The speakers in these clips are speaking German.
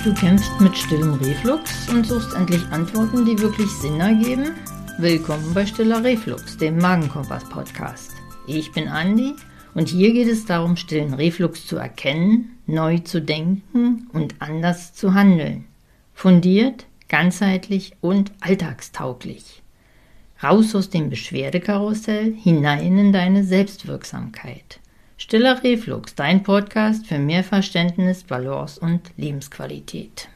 Du kämpfst mit stillem Reflux und suchst endlich Antworten, die wirklich Sinn ergeben? Willkommen bei Stiller Reflux, dem Magenkompass-Podcast. Ich bin Andi und hier geht es darum, stillen Reflux zu erkennen, neu zu denken und anders zu handeln. Fundiert, ganzheitlich und alltagstauglich. Raus aus dem Beschwerdekarussell, hinein in deine Selbstwirksamkeit. Stiller Reflux, dein Podcast für mehr Verständnis, Balance und Lebensqualität.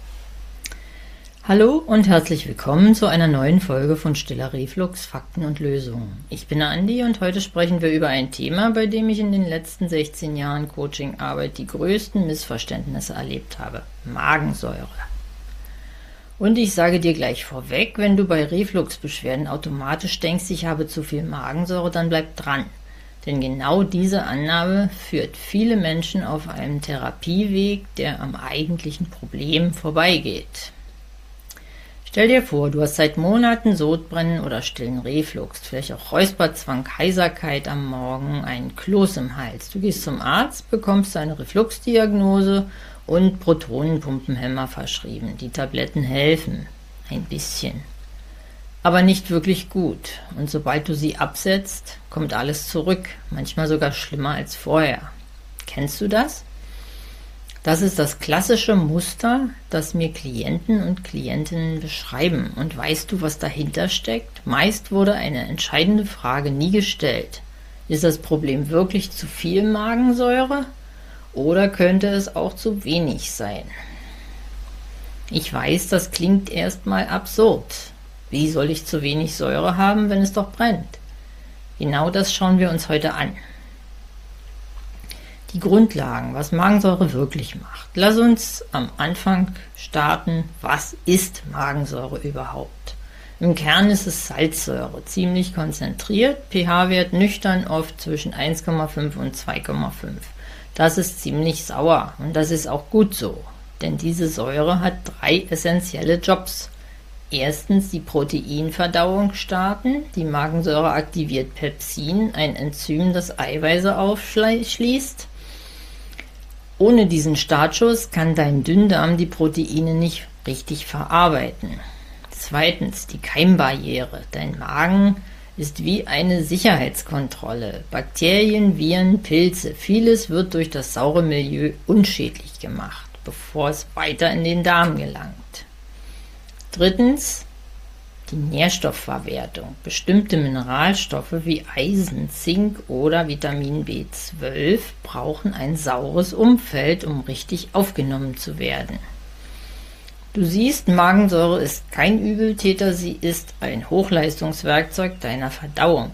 Hallo und herzlich willkommen zu einer neuen Folge von Stiller Reflux, Fakten und Lösungen. Ich bin Andi und heute sprechen wir über ein Thema, bei dem ich in den letzten 16 Jahren Coachingarbeit die größten Missverständnisse erlebt habe: Magensäure. Und ich sage dir gleich vorweg, wenn du bei Refluxbeschwerden automatisch denkst, ich habe zu viel Magensäure, dann bleib dran. Denn genau diese Annahme führt viele Menschen auf einem Therapieweg, der am eigentlichen Problem vorbeigeht. Stell dir vor, du hast seit Monaten Sodbrennen oder stillen Reflux, vielleicht auch Räusperzwang, Heiserkeit am Morgen, einen Kloß im Hals. Du gehst zum Arzt, bekommst eine Refluxdiagnose und Protonenpumpenhemmer verschrieben. Die Tabletten helfen ein bisschen, aber nicht wirklich gut. Und sobald du sie absetzt, kommt alles zurück, manchmal sogar schlimmer als vorher. Kennst du das? Das ist das klassische Muster, das mir Klienten und Klientinnen beschreiben. Und weißt du, was dahinter steckt? Meist wurde eine entscheidende Frage nie gestellt. Ist das Problem wirklich zu viel Magensäure oder könnte es auch zu wenig sein? Ich weiß, das klingt erstmal absurd. Wie soll ich zu wenig Säure haben, wenn es doch brennt? Genau das schauen wir uns heute an. Die Grundlagen, was Magensäure wirklich macht. Lass uns am Anfang starten. Was ist Magensäure überhaupt? Im Kern ist es Salzsäure, ziemlich konzentriert, pH-Wert nüchtern oft zwischen 1,5 und 2,5. Das ist ziemlich sauer und das ist auch gut so, denn diese Säure hat 3 essentielle Jobs. Erstens die Proteinverdauung starten. Die Magensäure aktiviert Pepsin, ein Enzym, das Eiweiße aufschließt. Ohne diesen Startschuss kann dein Dünndarm die Proteine nicht richtig verarbeiten. Zweitens die Keimbarriere. Dein Magen ist wie eine Sicherheitskontrolle. Bakterien, Viren, Pilze, vieles wird durch das saure Milieu unschädlich gemacht, bevor es weiter in den Darm gelangt. Drittens die Nährstoffverwertung. Bestimmte Mineralstoffe wie Eisen, Zink oder Vitamin B12 brauchen ein saures Umfeld, um richtig aufgenommen zu werden. Du siehst, Magensäure ist kein Übeltäter, sie ist ein Hochleistungswerkzeug deiner Verdauung.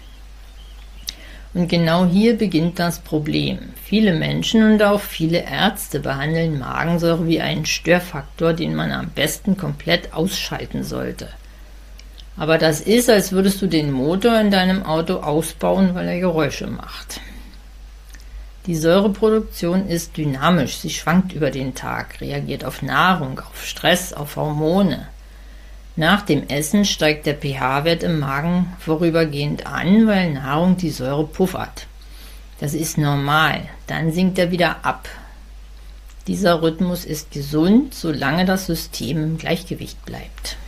Und genau hier beginnt das Problem. Viele Menschen und auch viele Ärzte behandeln Magensäure wie einen Störfaktor, den man am besten komplett ausschalten sollte. Aber das ist, als würdest du den Motor in deinem Auto ausbauen, weil er Geräusche macht. Die Säureproduktion ist dynamisch, sie schwankt über den Tag, reagiert auf Nahrung, auf Stress, auf Hormone. Nach dem Essen steigt der pH-Wert im Magen vorübergehend an, weil Nahrung die Säure puffert. Das ist normal, dann sinkt er wieder ab. Dieser Rhythmus ist gesund, solange das System im Gleichgewicht bleibt.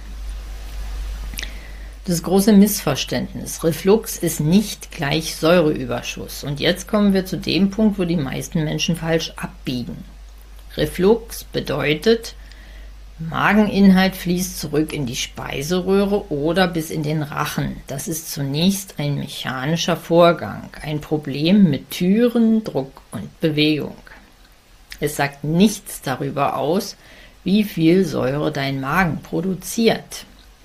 Das große Missverständnis: Reflux ist nicht gleich Säureüberschuss. Und jetzt kommen wir zu dem Punkt, wo die meisten Menschen falsch abbiegen. Reflux bedeutet, Mageninhalt fließt zurück in die Speiseröhre oder bis in den Rachen. Das ist zunächst ein mechanischer Vorgang, ein Problem mit Türen, Druck und Bewegung. Es sagt nichts darüber aus, wie viel Säure dein Magen produziert.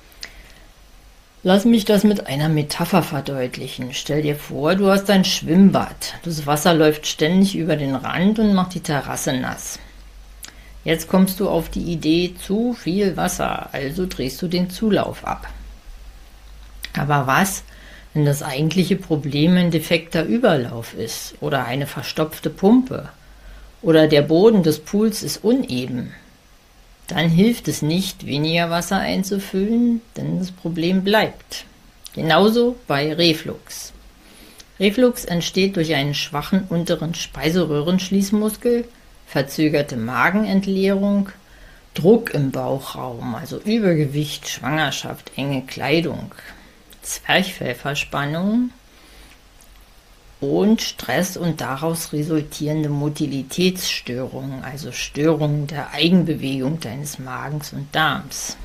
Lass mich das mit einer Metapher verdeutlichen. Stell dir vor, du hast ein Schwimmbad. Das Wasser läuft ständig über den Rand und macht die Terrasse nass. Jetzt kommst du auf die Idee, zu viel Wasser, also drehst du den Zulauf ab. Aber was, wenn das eigentliche Problem ein defekter Überlauf ist oder eine verstopfte Pumpe oder der Boden des Pools ist uneben? Dann hilft es nicht, weniger Wasser einzufüllen, denn das Problem bleibt. Genauso bei Reflux. Reflux entsteht durch einen schwachen unteren Speiseröhrenschließmuskel, verzögerte Magenentleerung, Druck im Bauchraum, also Übergewicht, Schwangerschaft, enge Kleidung, Zwerchfellverspannung und Stress und daraus resultierende Motilitätsstörungen, also Störungen der Eigenbewegung deines Magens und Darms.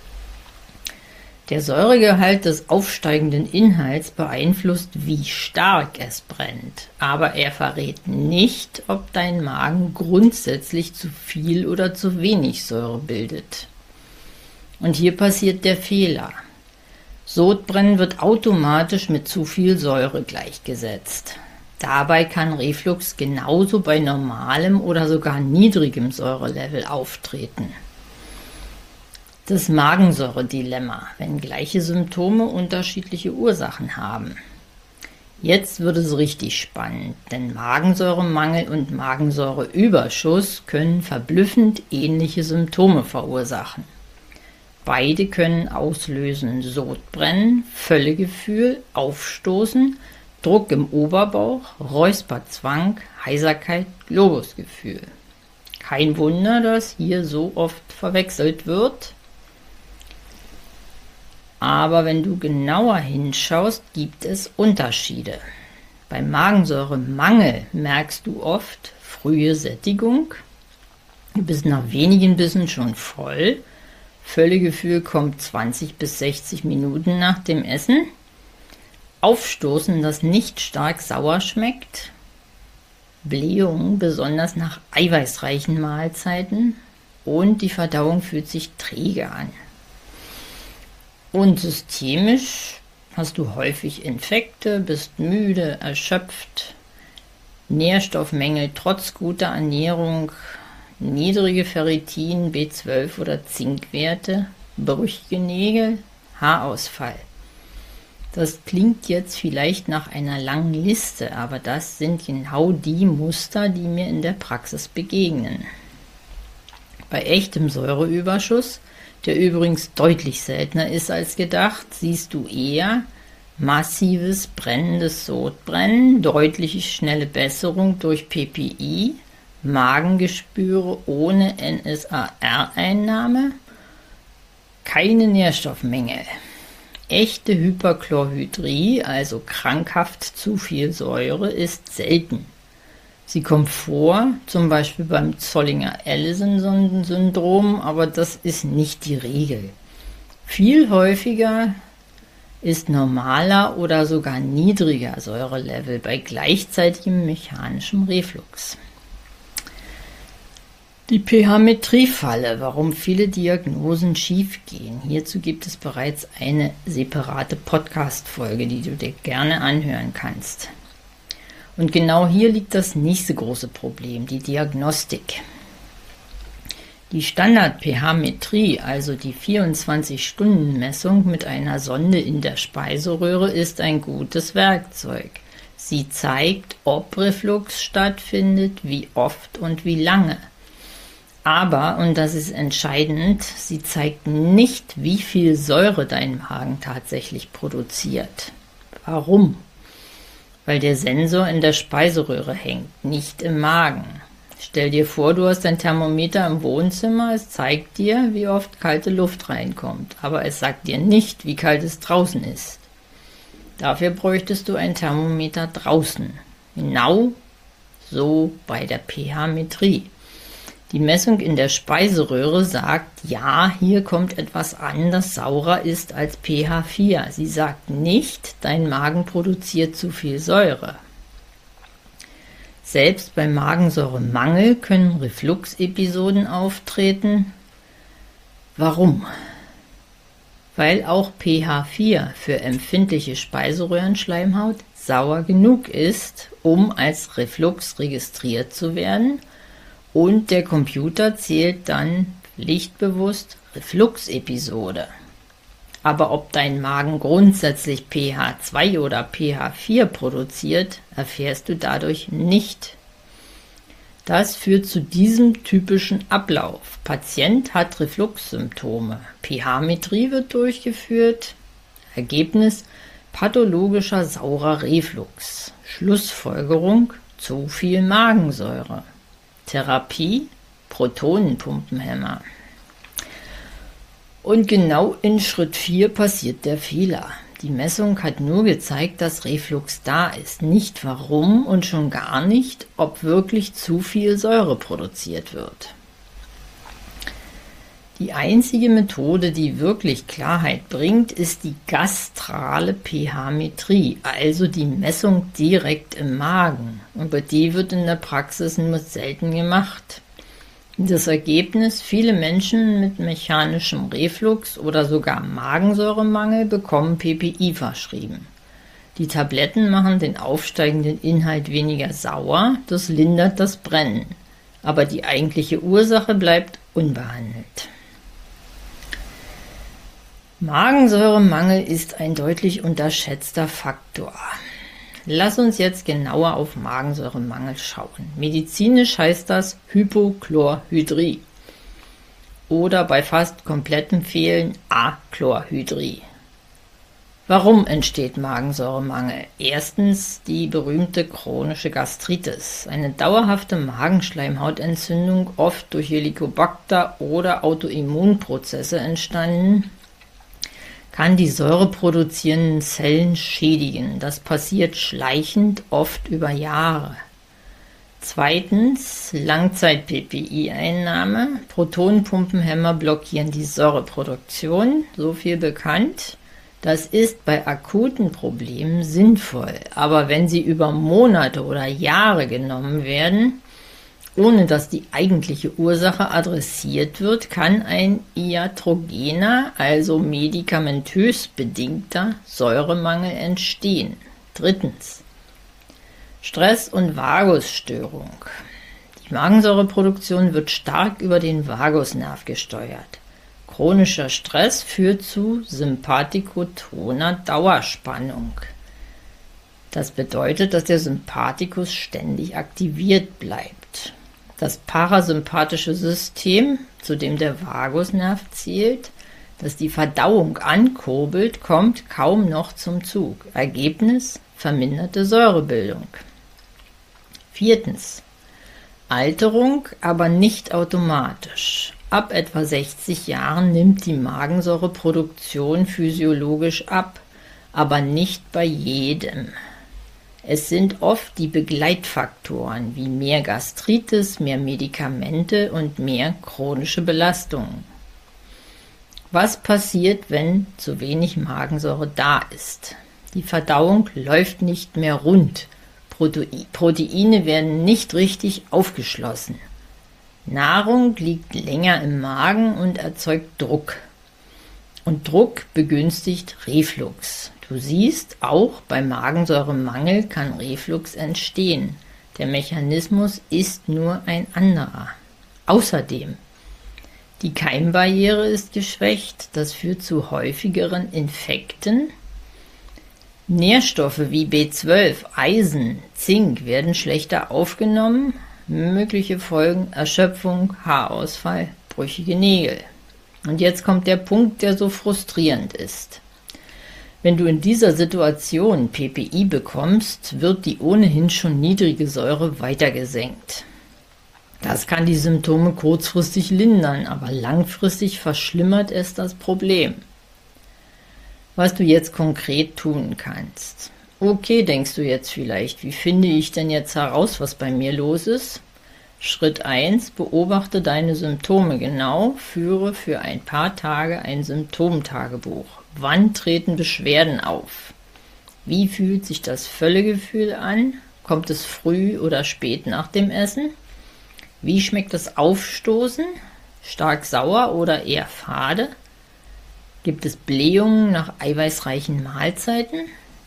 Der Säuregehalt des aufsteigenden Inhalts beeinflusst, wie stark es brennt, aber er verrät nicht, ob dein Magen grundsätzlich zu viel oder zu wenig Säure bildet. Und hier passiert der Fehler. Sodbrennen wird automatisch mit zu viel Säure gleichgesetzt. Dabei kann Reflux genauso bei normalem oder sogar niedrigem Säurelevel auftreten. Das Magensäuredilemma, wenn gleiche Symptome unterschiedliche Ursachen haben. Jetzt wird es richtig spannend, denn Magensäuremangel und Magensäureüberschuss können verblüffend ähnliche Symptome verursachen. Beide können auslösen Sodbrennen, Völlegefühl, Aufstoßen, Druck im Oberbauch, Räusperzwang, Heiserkeit, Globusgefühl. Kein Wunder, dass hier so oft verwechselt wird. Aber wenn du genauer hinschaust, gibt es Unterschiede. Beim Magensäuremangel merkst du oft frühe Sättigung, du bist nach wenigen Bissen schon voll, Völlegefühl kommt 20 bis 60 Minuten nach dem Essen, Aufstoßen, das nicht stark sauer schmeckt, Blähung, besonders nach eiweißreichen Mahlzeiten, und die Verdauung fühlt sich träge an. Und systemisch hast du häufig Infekte, bist müde, erschöpft, Nährstoffmängel trotz guter Ernährung, niedrige Ferritin, B12 oder Zinkwerte, brüchige Nägel, Haarausfall. Das klingt jetzt vielleicht nach einer langen Liste, aber das sind genau die Muster, die mir in der Praxis begegnen. Bei echtem Säureüberschuss, der übrigens deutlich seltener ist als gedacht, siehst du eher massives brennendes Sodbrennen, deutliche schnelle Besserung durch PPI, Magengespüre ohne NSAR-Einnahme, keine Nährstoffmängel. Echte Hyperchlorhydrie, also krankhaft zu viel Säure, ist selten. Sie kommt vor, zum Beispiel beim Zollinger-Ellison-Syndrom, aber das ist nicht die Regel. Viel häufiger ist normaler oder sogar niedriger Säurelevel bei gleichzeitigem mechanischem Reflux. Die pH-Metrie-Falle, warum viele Diagnosen schiefgehen. Hierzu gibt es bereits eine separate Podcast-Folge, die du dir gerne anhören kannst. Und genau hier liegt das nächste große Problem, die Diagnostik. Die Standard-pH-Metrie, also die 24-Stunden-Messung mit einer Sonde in der Speiseröhre, ist ein gutes Werkzeug. Sie zeigt, ob Reflux stattfindet, wie oft und wie lange. Aber, und das ist entscheidend, sie zeigt nicht, wie viel Säure dein Magen tatsächlich produziert. Warum? Weil der Sensor in der Speiseröhre hängt, nicht im Magen. Stell dir vor, du hast ein Thermometer im Wohnzimmer, es zeigt dir, wie oft kalte Luft reinkommt, aber es sagt dir nicht, wie kalt es draußen ist. Dafür bräuchtest du ein Thermometer draußen. Genau so bei der pH-Metrie. Die Messung in der Speiseröhre sagt, ja, hier kommt etwas an, das saurer ist als pH 4. Sie sagt nicht, dein Magen produziert zu viel Säure. Selbst beim Magensäuremangel können Refluxepisoden auftreten. Warum? Weil auch pH 4 für empfindliche Speiseröhrenschleimhaut sauer genug ist, um als Reflux registriert zu werden. Und der Computer zählt dann pflichtbewusst Refluxepisode. Aber ob dein Magen grundsätzlich pH 2 oder pH 4 produziert, erfährst du dadurch nicht. Das führt zu diesem typischen Ablauf. Patient hat Refluxsymptome. pH-Metrie wird durchgeführt. Ergebnis: pathologischer saurer Reflux. Schlussfolgerung: zu viel Magensäure. Therapie, Protonenpumpenhemmer. Und genau in Schritt 4 passiert der Fehler. Die Messung hat nur gezeigt, dass Reflux da ist, nicht warum und schon gar nicht, ob wirklich zu viel Säure produziert wird. Die einzige Methode, die wirklich Klarheit bringt, ist die gastrale pH-Metrie, also die Messung direkt im Magen. Aber die wird in der Praxis nur selten gemacht. Das Ergebnis: viele Menschen mit mechanischem Reflux oder sogar Magensäuremangel bekommen PPI verschrieben. Die Tabletten machen den aufsteigenden Inhalt weniger sauer, das lindert das Brennen. Aber die eigentliche Ursache bleibt unbehandelt. Magensäuremangel ist ein deutlich unterschätzter Faktor. Lass uns jetzt genauer auf Magensäuremangel schauen. Medizinisch heißt das Hypochlorhydrie oder bei fast komplettem Fehlen Achlorhydrie. Warum entsteht Magensäuremangel? Erstens die berühmte chronische Gastritis, eine dauerhafte Magenschleimhautentzündung, oft durch Helicobacter oder Autoimmunprozesse entstanden, kann die säureproduzierenden Zellen schädigen. Das passiert schleichend, oft über Jahre. Zweitens, Langzeit-PPI-Einnahme. Protonenpumpenhemmer blockieren die Säureproduktion, so viel bekannt. Das ist bei akuten Problemen sinnvoll, aber wenn sie über Monate oder Jahre genommen werden, ohne dass die eigentliche Ursache adressiert wird, kann ein iatrogener, also medikamentös bedingter Säuremangel entstehen. Drittens, Stress und Vagusstörung. Die Magensäureproduktion wird stark über den Vagusnerv gesteuert. Chronischer Stress führt zu sympathikotoner Dauerspannung. Das bedeutet, dass der Sympathikus ständig aktiviert bleibt. Das parasympathische System, zu dem der Vagusnerv zählt, das die Verdauung ankurbelt, kommt kaum noch zum Zug. Ergebnis: verminderte Säurebildung. Viertens, Alterung, aber nicht automatisch. Ab etwa 60 Jahren nimmt die Magensäureproduktion physiologisch ab, aber nicht bei jedem. Es sind oft die Begleitfaktoren wie mehr Gastritis, mehr Medikamente und mehr chronische Belastungen. Was passiert, wenn zu wenig Magensäure da ist? Die Verdauung läuft nicht mehr rund. Proteine werden nicht richtig aufgeschlossen. Nahrung liegt länger im Magen und erzeugt Druck. Und Druck begünstigt Reflux. Du siehst, auch bei Magensäuremangel kann Reflux entstehen. Der Mechanismus ist nur ein anderer. Außerdem, die Keimbarriere ist geschwächt, das führt zu häufigeren Infekten. Nährstoffe wie B12, Eisen, Zink werden schlechter aufgenommen. Mögliche Folgen: Erschöpfung, Haarausfall, brüchige Nägel. Und jetzt kommt der Punkt, der so frustrierend ist. Wenn du in dieser Situation PPI bekommst, wird die ohnehin schon niedrige Säure weiter gesenkt. Das kann die Symptome kurzfristig lindern, aber langfristig verschlimmert es das Problem. Was du jetzt konkret tun kannst. Okay, denkst du jetzt vielleicht, wie finde ich denn jetzt heraus, was bei mir los ist? Schritt 1, beobachte deine Symptome genau, führe für ein paar Tage ein Symptomtagebuch. Wann treten Beschwerden auf? Wie fühlt sich das Völlegefühl an? Kommt es früh oder spät nach dem Essen? Wie schmeckt das Aufstoßen? Stark sauer oder eher fade? Gibt es Blähungen nach eiweißreichen Mahlzeiten?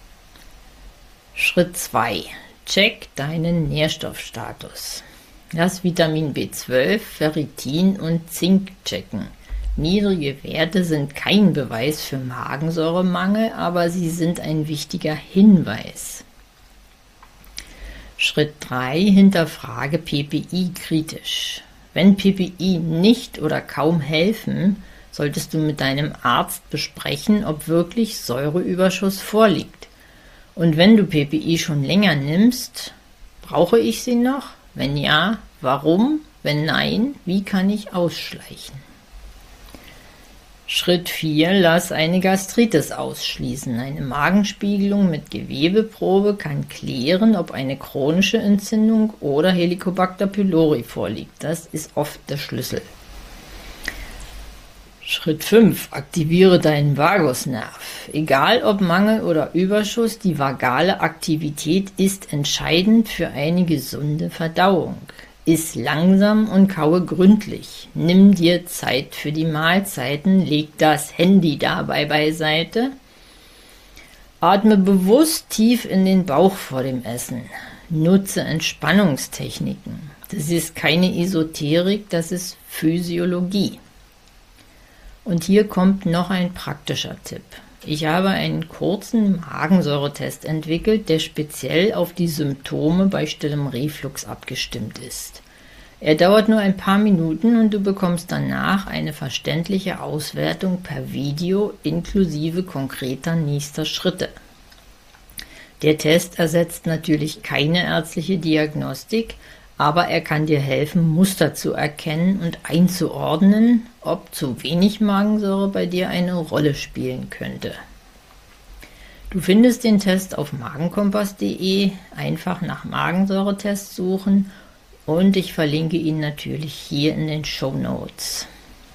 Schritt 2. Check deinen Nährstoffstatus. Lass Vitamin B12, Ferritin und Zink checken. Niedrige Werte sind kein Beweis für Magensäuremangel, aber sie sind ein wichtiger Hinweis. Schritt 3. Hinterfrage PPI kritisch. Wenn PPI nicht oder kaum helfen, solltest du mit deinem Arzt besprechen, ob wirklich Säureüberschuss vorliegt. Und wenn du PPI schon länger nimmst, brauche ich sie noch? Wenn ja, Warum? Wenn nein, wie kann ich ausschleichen? Schritt 4. Lass eine Gastritis ausschließen. Eine Magenspiegelung mit Gewebeprobe kann klären, ob eine chronische Entzündung oder Helicobacter pylori vorliegt. Das ist oft der Schlüssel. Schritt 5. Aktiviere deinen Vagusnerv. Egal ob Mangel oder Überschuss, die vagale Aktivität ist entscheidend für eine gesunde Verdauung. Iss langsam und kaue gründlich. Nimm dir Zeit für die Mahlzeiten, leg das Handy dabei beiseite. Atme bewusst tief in den Bauch vor dem Essen. Nutze Entspannungstechniken. Das ist keine Esoterik, das ist Physiologie. Und hier kommt noch ein praktischer Tipp. Ich habe einen kurzen Magensäuretest entwickelt, der speziell auf die Symptome bei stillem Reflux abgestimmt ist. Er dauert nur ein paar Minuten und du bekommst danach eine verständliche Auswertung per Video inklusive konkreter nächster Schritte. Der Test ersetzt natürlich keine ärztliche Diagnostik, aber er kann dir helfen, Muster zu erkennen und einzuordnen, ob zu wenig Magensäure bei dir eine Rolle spielen könnte. Du findest den Test auf magenkompass.de, einfach nach Magensäuretest suchen und ich verlinke ihn natürlich hier in den Shownotes.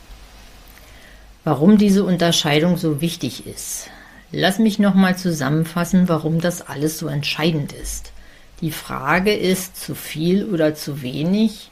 Warum diese Unterscheidung so wichtig ist? Lass mich nochmal zusammenfassen, warum das alles so entscheidend ist. Die Frage ist, zu viel oder zu wenig?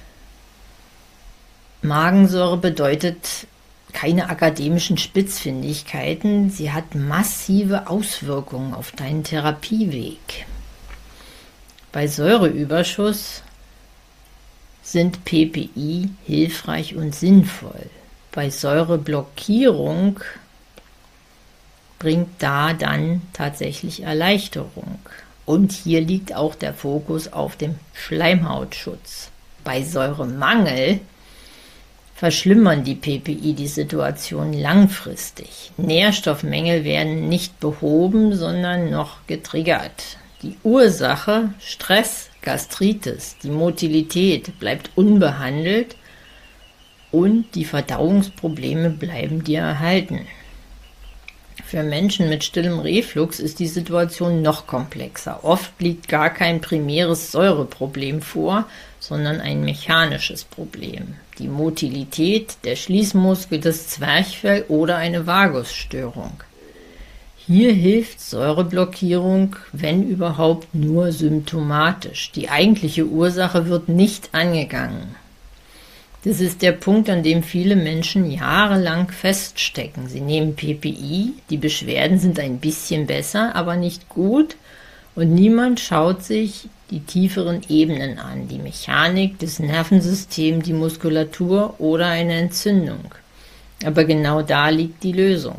Magensäure bedeutet keine akademischen Spitzfindigkeiten, sie hat massive Auswirkungen auf deinen Therapieweg. Bei Säureüberschuss sind PPI hilfreich und sinnvoll. Bei Säureblockierung bringt da dann tatsächlich Erleichterung. Und hier liegt auch der Fokus auf dem Schleimhautschutz. Bei Säuremangel verschlimmern die PPI die Situation langfristig. Nährstoffmängel werden nicht behoben, sondern noch getriggert. Die Ursache, Stress, Gastritis, die Motilität bleibt unbehandelt und die Verdauungsprobleme bleiben dir erhalten. Für Menschen mit stillem Reflux ist die Situation noch komplexer. Oft liegt gar kein primäres Säureproblem vor, sondern ein mechanisches Problem. Die Motilität, der Schließmuskel, das Zwerchfell oder eine Vagusstörung. Hier hilft Säureblockierung, wenn überhaupt, nur symptomatisch. Die eigentliche Ursache wird nicht angegangen. Das ist der Punkt, an dem viele Menschen jahrelang feststecken. Sie nehmen PPI, die Beschwerden sind ein bisschen besser, aber nicht gut und niemand schaut sich die tieferen Ebenen an, die Mechanik, das Nervensystem, die Muskulatur oder eine Entzündung. Aber genau da liegt die Lösung.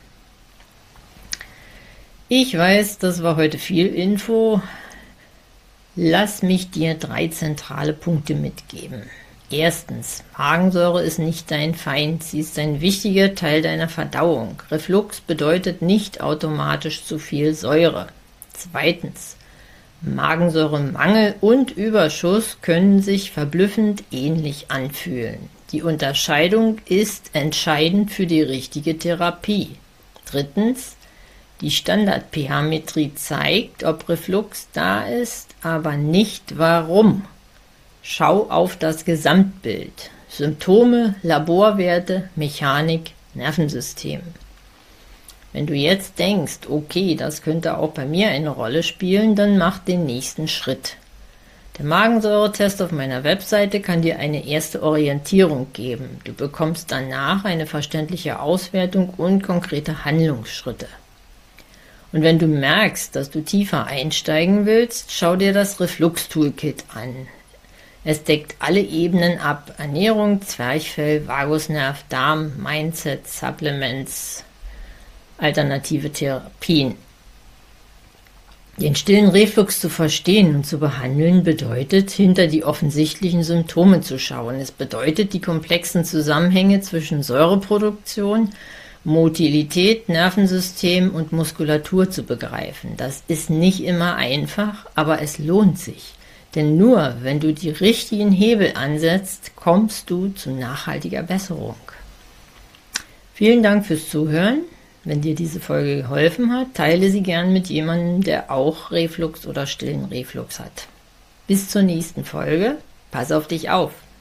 Ich weiß, das war heute viel Info. Lass mich dir 3 zentrale Punkte mitgeben. Erstens, Magensäure ist nicht dein Feind, sie ist ein wichtiger Teil deiner Verdauung. Reflux bedeutet nicht automatisch zu viel Säure. Zweitens, Magensäuremangel und Überschuss können sich verblüffend ähnlich anfühlen. Die Unterscheidung ist entscheidend für die richtige Therapie. Drittens, die Standard-pH-Metrie zeigt, ob Reflux da ist, aber nicht warum. Schau auf das Gesamtbild. Symptome, Laborwerte, Mechanik, Nervensystem. Wenn du jetzt denkst, okay, das könnte auch bei mir eine Rolle spielen, dann mach den nächsten Schritt. Der Magensäuretest auf meiner Webseite kann dir eine erste Orientierung geben. Du bekommst danach eine verständliche Auswertung und konkrete Handlungsschritte. Und wenn du merkst, dass du tiefer einsteigen willst, schau dir das Reflux-Toolkit an. Es deckt alle Ebenen ab: Ernährung, Zwerchfell, Vagusnerv, Darm, Mindset, Supplements, alternative Therapien. Den stillen Reflux zu verstehen und zu behandeln bedeutet, hinter die offensichtlichen Symptome zu schauen. Es bedeutet, die komplexen Zusammenhänge zwischen Säureproduktion, Motilität, Nervensystem und Muskulatur zu begreifen. Das ist nicht immer einfach, aber es lohnt sich. Denn nur wenn du die richtigen Hebel ansetzt, kommst du zu nachhaltiger Besserung. Vielen Dank fürs Zuhören. Wenn dir diese Folge geholfen hat, teile sie gern mit jemandem, der auch Reflux oder stillen Reflux hat. Bis zur nächsten Folge. Pass auf dich auf.